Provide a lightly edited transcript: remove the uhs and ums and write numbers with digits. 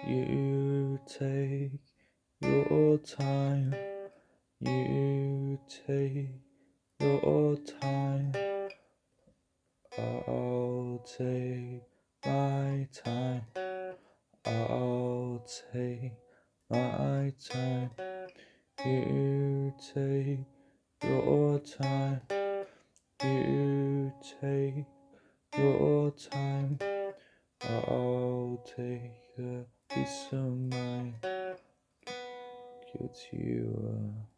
You take your time. You take your time. I'll take my time. I'll take my time. You take your time. You take your time. I'll take a piece of mind. 'Cause you